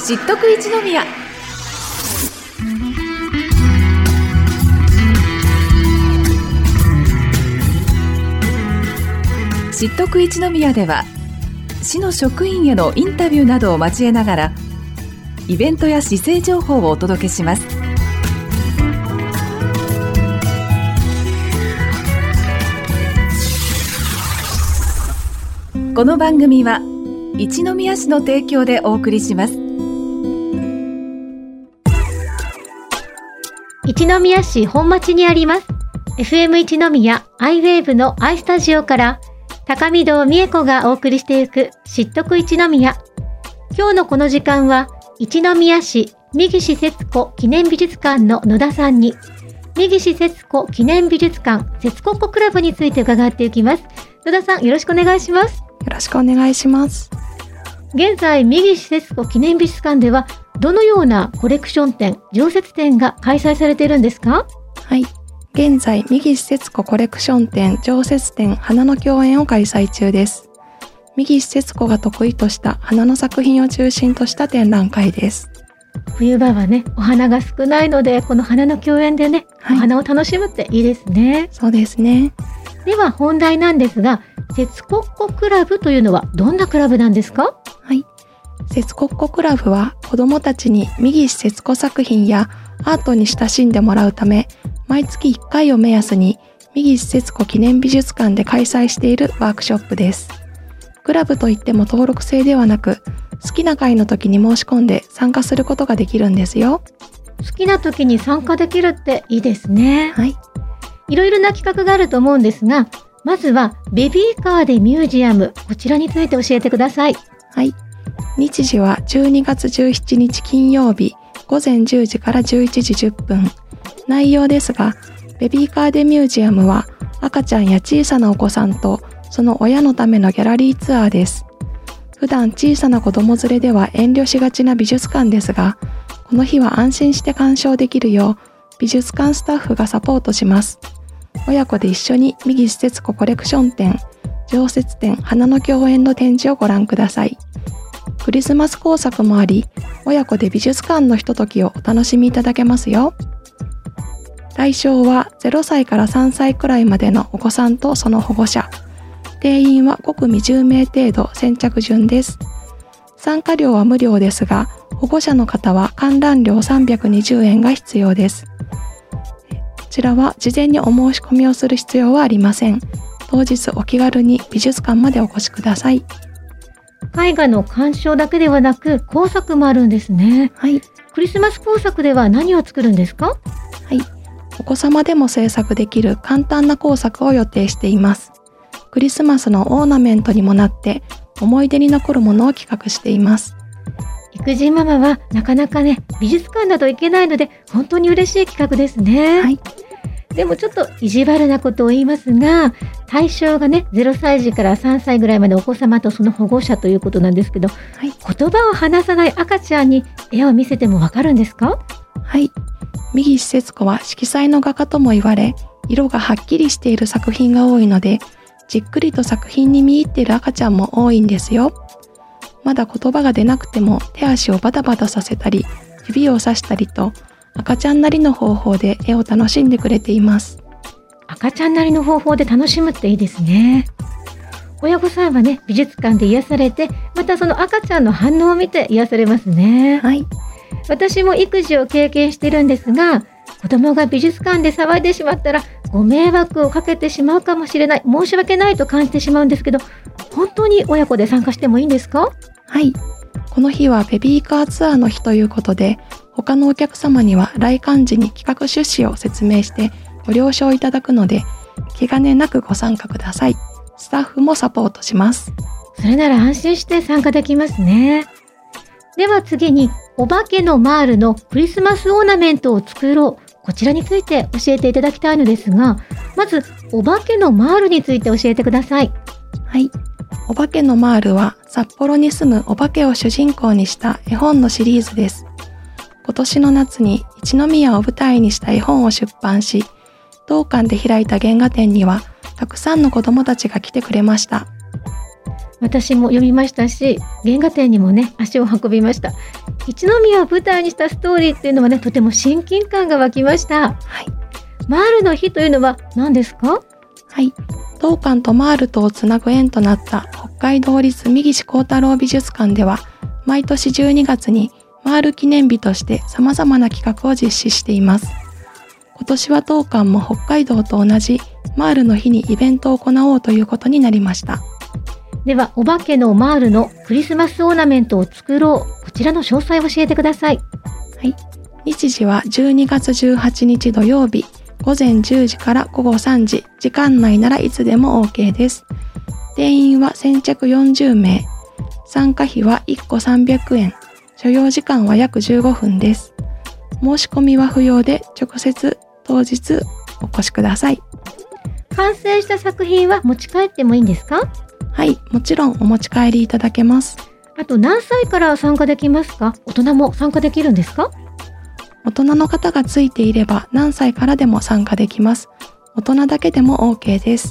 知っとく一宮。知っとく一宮では、市の職員へのインタビューなどを交えながら、イベントや市政情報をお届けします。この番組は一宮市の提供でお送りします。 一宮市本町にあります FM 一宮アイウェーブのアイスタジオから高見堂美恵子がお送りしていく知っとく一宮。今日のこの時間は一宮市三岸節子記念美術館の野田さんに三岸節子記念美術館節子っ子クラブについて伺っていきます。野田さん、よろしくお願いします。 よろしくお願いします。 現在三岸節子記念美術館ではどのようなコレクション展、常設展が開催されているんですか？ はい、現在三岸節子コレクション展常設展花の共演を開催中です。三岸節子が得意とした花の作品を中心とした展覧会です。 冬場はね、お花が少ないのでこの花の共演でね、お花を楽しむっていいですね。 そうですね。 では本題なんですが、節子っ子クラブというのはどんなクラブなんですか？ はい、節子っ子クラブは子どもたちに三岸節子作品やアートに親しんでもらうため、毎月1回を目安に三岸節子記念美術館で開催しているワークショップです。クラブといっても登録制ではなく、好きな会の時に申し込んで参加することができるんですよ。 好きな時に参加できるっていいですね。 はい。 いろいろな企画があると思うんですが、まずはベビーカーでミュージアム、こちらについて教えてください。 はい。日時は12月17日金曜日午前10時から11時10分。内容ですが、ベビーカーでミュージアムは赤ちゃんや小さなお子さんとその親のためのギャラリーツアーです。普段小さな子供連れでは遠慮しがちな美術館ですが、この日は安心して鑑賞できるよう美術館スタッフがサポートします。親子で一緒に三岸節子コレクション展、常設展花の共演の展示をご覧ください。クリスマス工作もあり、親子で美術館のひとときをお楽しみいただけますよ。対象は0歳から3歳くらいまでのお子さんとその保護者。定員は5組10名程度先着順です。参加料は無料ですが、保護者の方は観覧料320円が必要です。こちらは事前にお申し込みをする必要はありません。当日お気軽に美術館までお越しください。 絵画の鑑賞だけではなく工作もあるんですね。 はい。 クリスマス工作では何を作るんですか？ はい。お子様でも制作できる簡単な工作を予定しています。クリスマスのオーナメントにもなって思い出に残るものを企画しています。 育児ママはなかなかね、美術館など行けないので本当に嬉しい企画ですね。 はい。 でもちょっと意地悪なことを言いますが、対象がね、0歳児から3歳ぐらいまでお子様とその保護者ということなんですけど、はい、言葉を話さない赤ちゃんに絵を見せてもわかるんですか？ はい。三岸節子は色彩の画家とも言われ、色がはっきりしている作品が多いので、じっくりと作品に見入っている赤ちゃんも多いんですよ。まだ言葉が出なくても手足をバタバタさせたり、指をさしたりと、赤ちゃんなりの方法で絵を楽しんでくれています。 赤ちゃんなりの方法で楽しむっていいですね。親御さんはね、美術館で癒されて、またその赤ちゃんの反応を見て癒されますね。 はい。 私も育児を経験しているんですが、子供が美術館で騒いでしまったらご迷惑をかけてしまうかもしれない、申し訳ないと感じてしまうんですけど、本当に親子で参加してもいいんですか？ はい。この日はベビーカーツアーの日ということで、他のお客様には来館時に企画趣旨を説明してご了承いただくので、気兼ねなくご参加ください。スタッフもサポートします。 それなら安心して参加できますね。では次に、お化けのマールのクリスマスオーナメントを作ろう。こちらについて教えていただきたいのですが、まずお化けのマールについて教えてください。 はい。お化けのマールは札幌に住むお化けを主人公にした絵本のシリーズです。今年の夏に一宮を舞台にした絵本を出版し、当館で開いた原画展にはたくさんの子どもたちが来てくれました。 私も読みましたし、原画展にもね、足を運びました。一宮を舞台にしたストーリーっていうのはね、とても親近感が湧きました。 はい。 マールの日というのは何ですか？ はい。当館とマールとをつなぐ縁となった北海道立三岸幸太郎美術館では、毎年12月にマール記念日として様々な企画を実施しています。今年は当館も北海道と同じマールの日にイベントを行おうということになりました。 では、お化けのマールのクリスマスオーナメントを作ろう。こちらの詳細を教えてください。 はい。日時は12月18日土曜日、午前10時から午後3時、時間内ならいつでも OK です。定員は先着40名。参加費は1個300円。所要時間は約15分です。申し込みは不要で、直接当日お越しください。 完成した作品は持ち帰ってもいいんですか？ はい、もちろんお持ち帰りいただけます。 あと何歳から参加できますか？大人も参加できるんですか？ 大人の方がついていれば何歳からでも参加できます。大人だけでも OK です。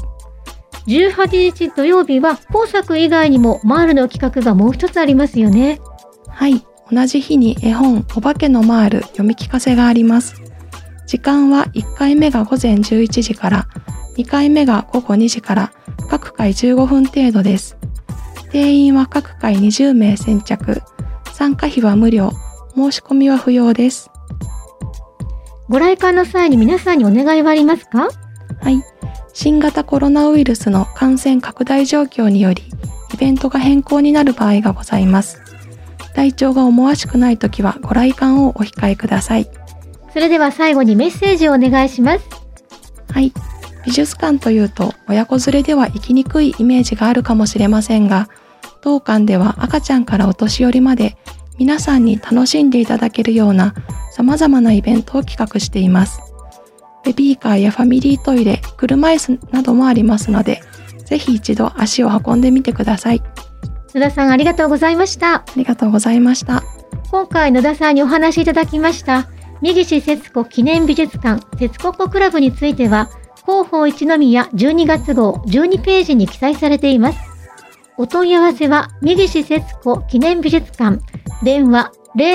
18日土曜日は工作以外にもマールの企画がもう一つありますよね。 はい、同じ日に絵本お化けのマール読み聞かせがあります。時間は1回目が午前11時から、2回目が午後2時から、各回15分程度です。定員は各回20名先着。参加費は無料。申し込みは不要です。 ご来館の際に皆さんにお願いはありますか？ はい。新型コロナウイルスの感染拡大状況により、イベントが変更になる場合がございます。体調が思わしくないときはご来館をお控えください。 それでは最後にメッセージをお願いします。 はい。美術館というと親子連れでは行きにくいイメージがあるかもしれませんが、当館では赤ちゃんからお年寄りまで皆さんに楽しんでいただけるような様々なイベントを企画しています。ベビーカーやファミリートイレ、車椅子などもありますので、ぜひ一度足を運んでみてください。 野田さんありがとうございました。 ありがとうございました。 今回野田さんにお話しいただきました三岸節子記念美術館節子っ子クラブについては、広報一宮12月号12ページに記載されています。お問い合わせは三岸節子記念美術館、電話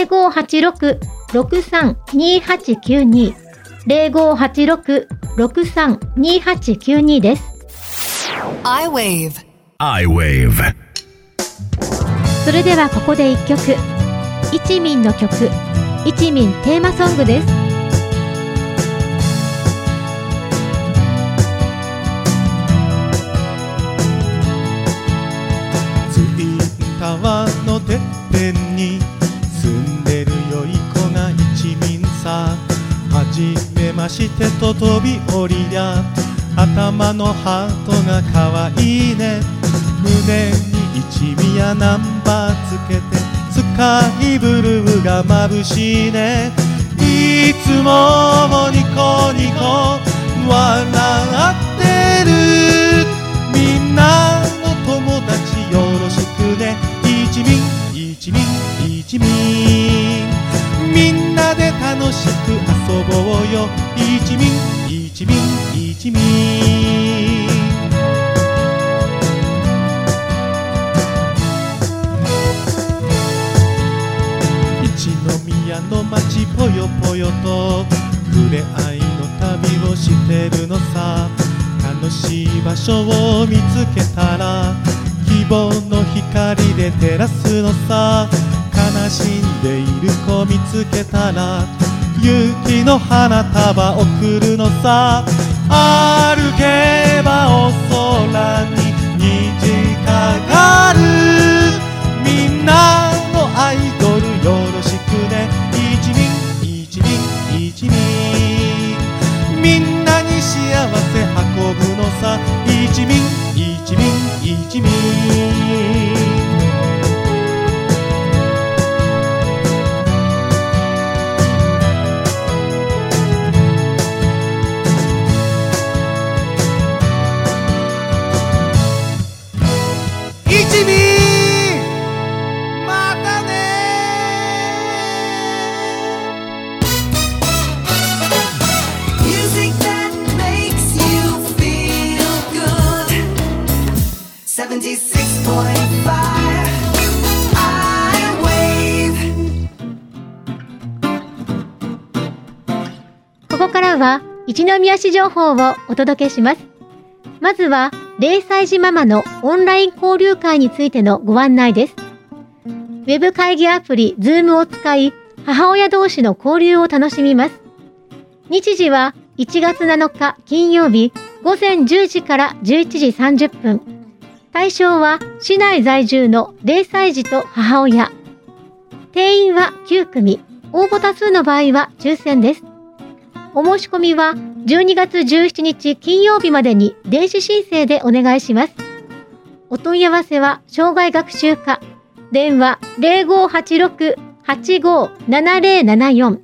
0586-632892 0586-632892 です。 I-Wave それではここで一曲、一民の曲、一民テーマソングです。 ツインタワーのてっぺんに住んでる良い子が一民さ。はじめましてと飛び降りりゃ、頭のハートがかわいいね。胸に一宮ナンバーつけて、スカイブルーが眩しいね。いつもニコニコ笑ってる。みんなの友達よろしくね。一民一民一民、みんなで楽しく遊ぼうよ。一民一民一民。一宮の街ぽよぽよと触れ合いの旅をしてるのさ。楽しい場所を見つけたら希望の光で照らすのさ。悲しんでいる子見つけたら勇気の花束贈るのさ。歩けばお空に虹かかる。みんなのアイドルよろしくね。一民一民一民、みんなに幸せ運ぶのさ。一民一民一民。 からは一宮市情報をお届けします。まずは0歳児ママのオンライン交流会についてのご案内です。ウェブ会議アプリ Zoom を使い、母親同士の交流を楽しみます。日時は1月7日金曜日午前10時から11時30分。対象は市内在住の0歳児と母親。定員は9組。応募多数の場合は抽選です。お申し込みは12月17日金曜日までに電子申請でお願いします。お問い合わせは障害学習課。電話 0586-857074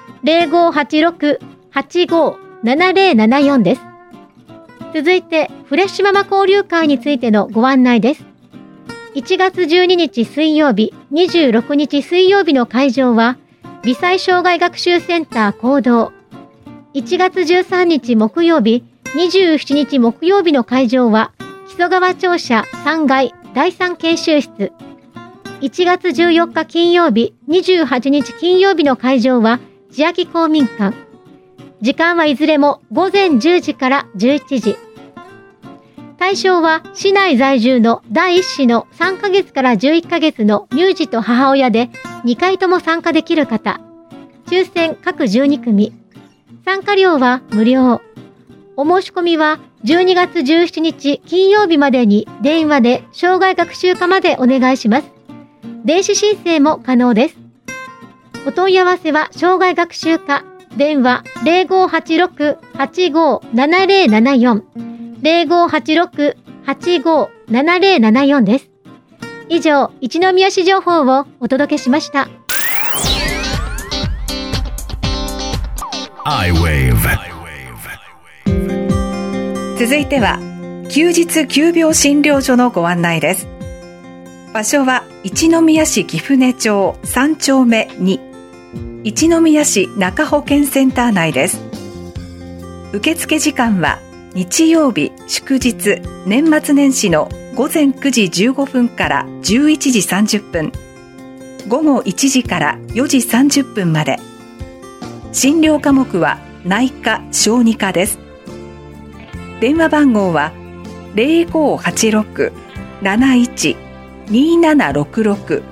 0586-857074 です。続いてフレッシュママ交流会についてのご案内です。1月12日水曜日、26日水曜日の会場は微細障害学習センター講堂。1月13日木曜日、27日木曜日の会場は木曽川庁舎3階第3研修室。1月14日金曜日、28日金曜日の会場は千秋公民館。時間はいずれも午前10時から11時。対象は市内在住の第1子の3ヶ月から11ヶ月の乳児と母親で2回とも参加できる方。抽選各12組。参加料は無料。お申し込みは12月17日金曜日までに電話で障害学習課までお願いします。電子申請も可能です。お問い合わせは障害学習課。電話 0586-857074 0586-857074 です。以上、一宮市情報をお届けしました。 続いては休日急病診療所のご案内です。場所は一宮市貴船町3丁目2一宮市中保健センター内です。受付時間は日曜日、祝日、年末年始の午前9時15分から11時30分、午後1時から4時30分まで。診療科目は内科・小児科です。電話番号は 0586-71-2766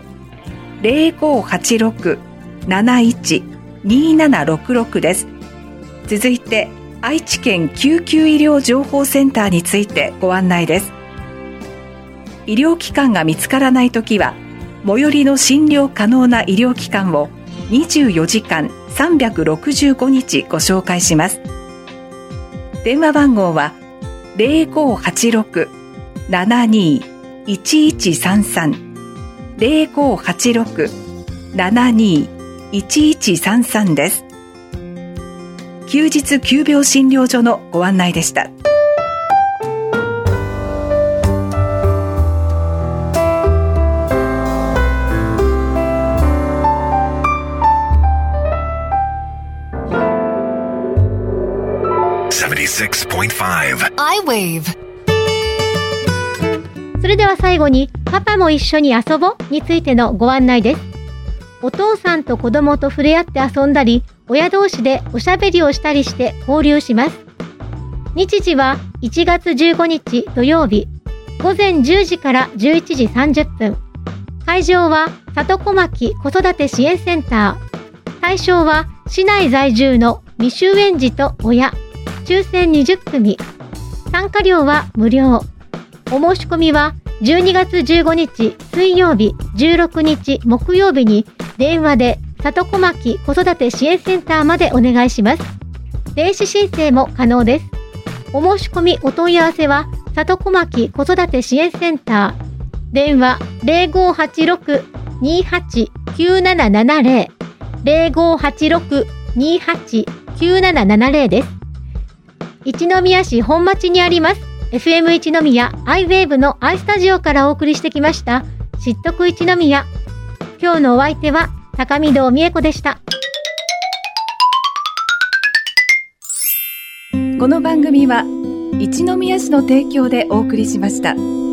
0586-71-2766 です。続いて愛知県救急医療情報センターについてご案内です。医療機関が見つからないときは最寄りの診療可能な医療機関を24時間365日ご紹介します。電話番号は 0586-72-1133 0586-72-1133 です。休日急病診療所のご案内でした。 I-Wave。それでは最後にパパも一緒に遊ぼについてのご案内です。お父さんと子供と触れ合って遊んだり、親同士でおしゃべりをしたりして交流します。日時は1月15日土曜日、午前10時から11時30分。会場は里小牧子育て支援センター。対象は市内在住の未就園児と親。抽選20組。参加料は無料。お申し込みは12月15日水曜日、16日木曜日に電話で里小牧子育て支援センターまでお願いします。電子申請も可能です。お申し込みお問い合わせは里小牧子育て支援センター。電話 0586-289770 0586-289770 です。一宮市本町にあります FM 一宮 iWave の i スタジオからお送りしてきました知っとく一宮。今日のお相手は高見堂美恵子でした。 この番組は一宮市の提供でお送りしました。